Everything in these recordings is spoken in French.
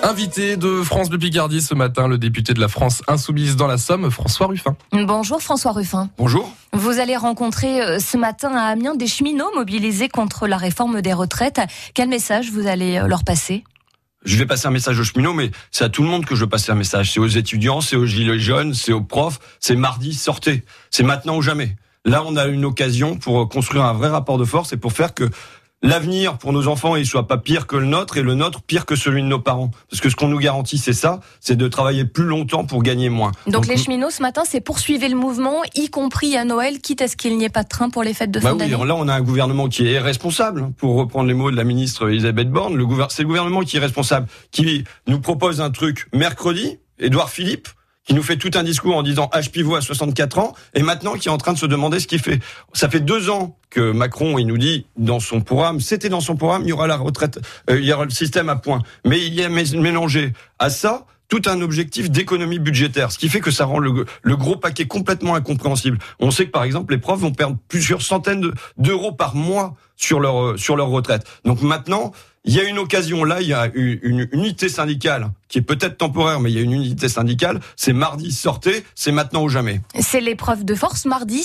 Invité de France Bleu Picardie ce matin, le député de la France Insoumise dans la Somme, François Ruffin. Bonjour François Ruffin. Bonjour. Vous allez rencontrer ce matin à Amiens des cheminots mobilisés contre la réforme des retraites. Quel message vous allez leur passer ? Je vais passer un message aux cheminots, mais c'est à tout le monde que je veux passer un message. C'est aux étudiants, c'est aux gilets jaunes, c'est aux profs, c'est mardi, sortez. C'est maintenant ou jamais. Là, on a une occasion pour construire un vrai rapport de force et pour faire que l'avenir pour nos enfants, il soit pas pire que le nôtre et le nôtre pire que celui de nos parents. Parce que ce qu'on nous garantit, c'est ça, c'est de travailler plus longtemps pour gagner moins. Donc les cheminots, ce matin, c'est poursuivre le mouvement, y compris à Noël, quitte à ce qu'il n'y ait pas de train pour les fêtes de fin d'année. Oui, là, on a un gouvernement qui est responsable, pour reprendre les mots de la ministre Elisabeth Borne. C'est le gouvernement qui est responsable, qui nous propose un truc mercredi, Édouard Philippe, qui nous fait tout un discours en disant H pivot à 64 ans, et maintenant qui est en train de se demander ce qu'il fait. Ça fait 2 ans que Macron, il nous dit dans son programme, il y aura la retraite, il y aura le système à points. Mais il y a mélangé à ça tout un objectif d'économie budgétaire, ce qui fait que ça rend le gros paquet complètement incompréhensible. On sait que par exemple les profs vont perdre plusieurs centaines d'euros par mois sur leur retraite. Donc maintenant, il y a une occasion là, il y a une unité syndicale qui est peut-être temporaire, mais il y a une unité syndicale. C'est mardi, sortez, c'est maintenant ou jamais. C'est l'épreuve de force mardi.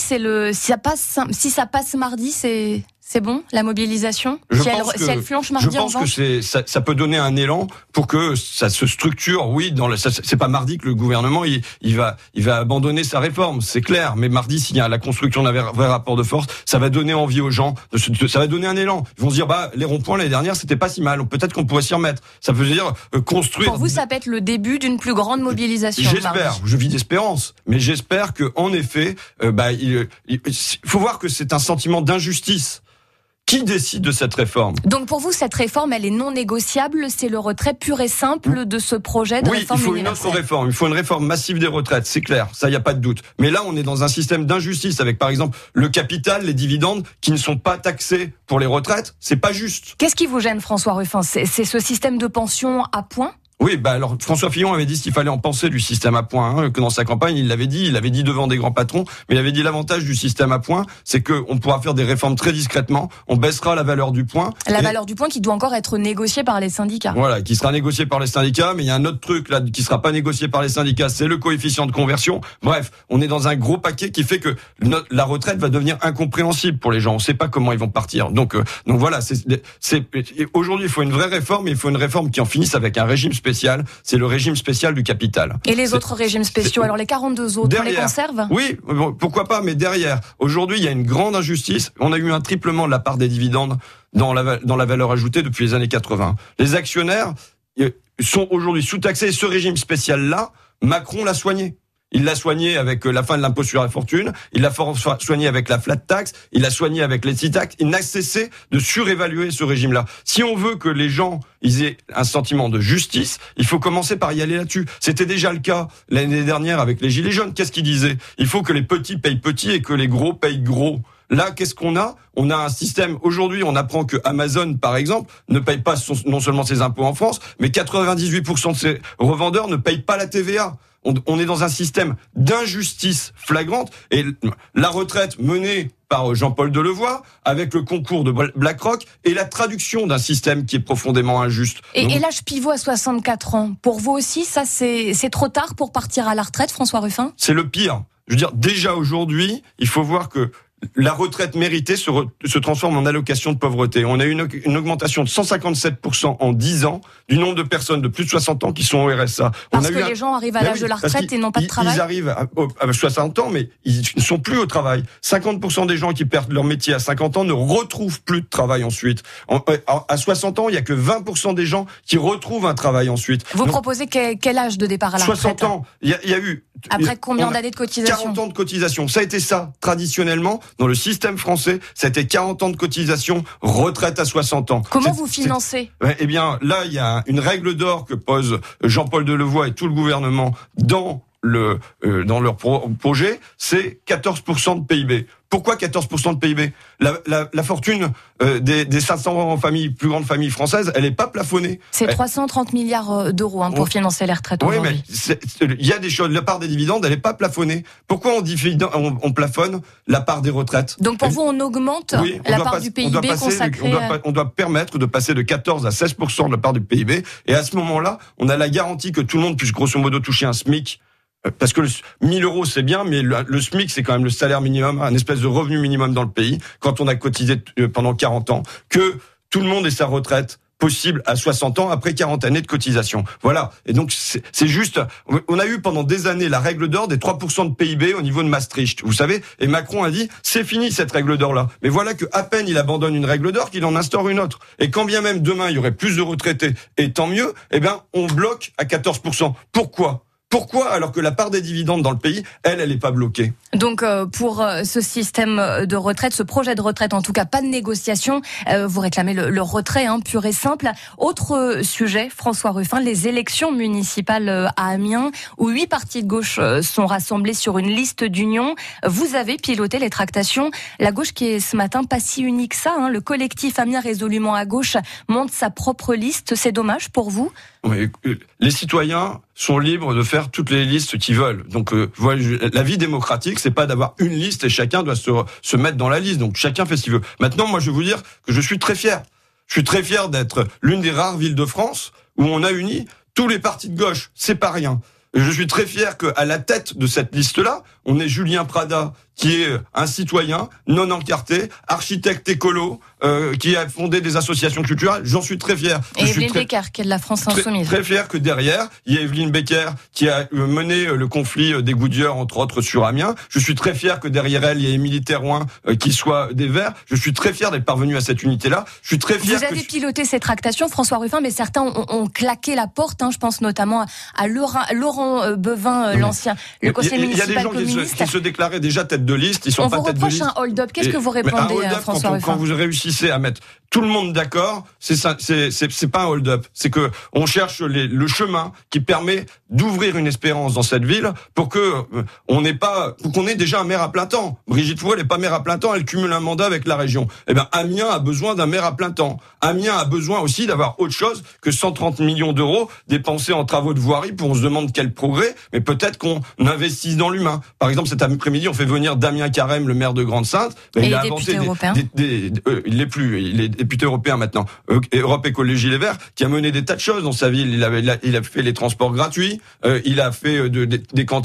Si ça passe mardi, c'est bon, la mobilisation. Si elle flanche mardi, je pense que ça peut donner un élan pour que ça se structure. Oui, c'est pas mardi que le gouvernement il va abandonner sa réforme, c'est clair. Mais mardi, s'il y a la construction d'un vrai rapport de force, ça va donner envie aux gens, ça va donner un élan. Ils vont se dire les ronds-points l'année dernière, c'était pas si mal. Peut-être qu'on pourrait s'y remettre. Ça veut dire construire. Pour vous, ça peut être le début d'une plus grande mobilisation. J'espère. Je vis d'espérance, mais j'espère que en effet, il faut voir que c'est un sentiment d'injustice. Qui décide de cette réforme ? Donc pour vous, cette réforme, elle est non négociable, c'est le retrait pur et simple de ce projet de réforme universelle. Oui, il faut une autre réforme, il faut une réforme massive des retraites, c'est clair, ça y a pas de doute. Mais là, on est dans un système d'injustice avec par exemple le capital, les dividendes qui ne sont pas taxés pour les retraites, c'est pas juste. Qu'est-ce qui vous gêne, François Ruffin ? C'est ce système de pension à points ? Oui, alors François Fillon avait dit qu'il fallait en penser du système à points, que dans sa campagne il l'avait dit devant des grands patrons, mais il avait dit l'avantage du système à points, c'est que on pourra faire des réformes très discrètement, on baissera la valeur du point. Valeur du point qui doit encore être négociée par les syndicats. Voilà, qui sera négociée par les syndicats, mais il y a un autre truc là qui sera pas négocié par les syndicats, c'est le coefficient de conversion. Bref, on est dans un gros paquet qui fait que la retraite va devenir incompréhensible pour les gens, on sait pas comment ils vont partir. Donc voilà, aujourd'hui il faut une vraie réforme, mais il faut une réforme qui en finisse avec un régime spécial, c'est le régime spécial du capital. Et les autres régimes spéciaux, alors les 42 autres, on les conserve ? Oui, pourquoi pas, mais derrière, aujourd'hui il y a une grande injustice, on a eu un triplement de la part des dividendes dans la valeur ajoutée depuis les années 80. Les actionnaires sont aujourd'hui sous-taxés, et ce régime spécial-là, Macron l'a soigné. Il l'a soigné avec la fin de l'impôt sur la fortune, il l'a soigné avec la flat tax, il l'a soigné avec les tax. Il n'a cessé de surévaluer ce régime-là. Si on veut que les gens aient un sentiment de justice, il faut commencer par y aller là-dessus. C'était déjà le cas l'année dernière avec les gilets jaunes. Qu'est-ce qu'ils disaient ? Il faut que les petits payent petits et que les gros payent gros. Là, qu'est-ce qu'on a ? On a un système, aujourd'hui, on apprend que Amazon, par exemple, ne paye pas non seulement ses impôts en France, mais 98% de ses revendeurs ne payent pas la TVA. On est dans un système d'injustice flagrante, et la retraite menée par Jean-Paul Delevoye, avec le concours de BlackRock, et la traduction d'un système qui est profondément injuste. Et l'âge pivot à 64 ans, pour vous aussi, ça c'est trop tard pour partir à la retraite, François Ruffin ? C'est le pire. Je veux dire, déjà aujourd'hui, il faut voir que la retraite méritée se transforme en allocation de pauvreté. On a eu une augmentation de 157% en 10 ans du nombre de personnes de plus de 60 ans qui sont au RSA. Parce que les gens arrivent à l'âge de la retraite et n'ont pas de travail. Ils arrivent à 60 ans, mais ils ne sont plus au travail. 50% des gens qui perdent leur métier à 50 ans ne retrouvent plus de travail ensuite. À 60 ans, il n'y a que 20% des gens qui retrouvent un travail ensuite. Vous proposez quel âge de départ à la retraite ? 60 ans. Il y a eu... Après combien d'années de cotisation ? 40 ans de cotisation. Ça a été ça, traditionnellement, dans le système français. Ça a été 40 ans de cotisation, retraite à 60 ans. Comment vous financez ? Eh bien, là, il y a une règle d'or que pose Jean-Paul Delevoye et tout le gouvernement dans dans leur projet, c'est 14% de PIB. Pourquoi 14% de PIB ? La fortune des 500 familles, plus grandes familles françaises, elle n'est pas plafonnée. C'est 330 milliards d'euros pour financer les retraites aujourd'hui. Oui, mais il y a des choses. La part des dividendes, elle n'est pas plafonnée. Pourquoi on plafonne la part des retraites ? Donc pour vous, on augmente la part du PIB consacrée. On doit permettre de passer de 14 à 16% de la part du PIB. Et à ce moment-là, on a la garantie que tout le monde puisse grosso modo toucher un SMIC. Parce que 1000 euros c'est bien, mais le SMIC c'est quand même le salaire minimum, un espèce de revenu minimum dans le pays, quand on a cotisé pendant 40 ans, que tout le monde ait sa retraite possible à 60 ans après 40 années de cotisation. Voilà. Et donc c'est juste, on a eu pendant des années la règle d'or des 3% de PIB au niveau de Maastricht, vous savez, et Macron a dit c'est fini cette règle d'or là. Mais voilà que à peine il abandonne une règle d'or qu'il en instaure une autre. Et quand bien même demain il y aurait plus de retraités, et tant mieux, eh ben on bloque à 14%. Pourquoi, alors que la part des dividendes dans le pays, elle n'est pas bloquée ? Donc, pour ce système de retraite, ce projet de retraite, en tout cas, pas de négociation. Vous réclamez le retrait, pur et simple. Autre sujet, François Ruffin, les élections municipales à Amiens, où 8 partis de gauche sont rassemblés sur une liste d'union. Vous avez piloté les tractations. La gauche qui est ce matin pas si unique que ça. Le collectif Amiens résolument à gauche monte sa propre liste. C'est dommage pour vous ? Oui, les citoyens sont libres de faire toutes les listes qu'ils veulent. Donc, la vie démocratique, c'est pas d'avoir une liste et chacun doit se mettre dans la liste. Donc, chacun fait ce qu'il veut. Maintenant, moi, je vais vous dire que je suis très fier. Je suis très fier d'être l'une des rares villes de France où on a uni tous les partis de gauche. C'est pas rien. Je suis très fier qu'à la tête de cette liste-là, on ait Julien Prada, qui est un citoyen non encarté, architecte écolo, qui a fondé des associations culturelles. J'en suis très fier. Et Evelyne Becker, qui est de la France Insoumise. Très fier que derrière, il y a Evelyne Becker qui a mené le conflit des Goodyear, entre autres, sur Amiens. Je suis très fier que derrière elle, il y ait Émilie Thérouin, qui soit des Verts. Je suis très fier d'être parvenu à cette unité-là. Je suis très fier. Vous avez piloté ces tractations, François Ruffin, mais certains ont claqué la porte. Je pense notamment à Laurent Bevin, l'ancien, le conseiller municipal communiste. Il y a des gens qui se déclaraient déjà tête de liste. Ils sont on pas vous tête de liste. reproche un hold-up. Qu'est-ce que vous répondez, François Ruffin ? Quand vous réussissez à mettre tout le monde d'accord, c'est pas un hold-up. C'est que on cherche le chemin qui permet d'ouvrir une espérance dans cette ville pour que qu'on ait déjà un maire à plein temps. Brigitte Fourré, elle n'est pas maire à plein temps, elle cumule un mandat avec la région. Eh bien, Amiens a besoin d'un maire à plein temps. Amiens a besoin aussi d'avoir autre chose que 130 millions d'euros dépensés en travaux de voirie pour on se demande quel progrès, mais peut-être qu'on investisse dans l'humain. Par exemple, cet après-midi, on fait venir Damien Carême, le maire de Grande-Synthe. Il a inventé il l'est plus, il est député européen maintenant. Europe Écologie Les Verts, qui a mené des tas de choses dans sa ville. Il a fait les transports gratuits, il a fait des cantines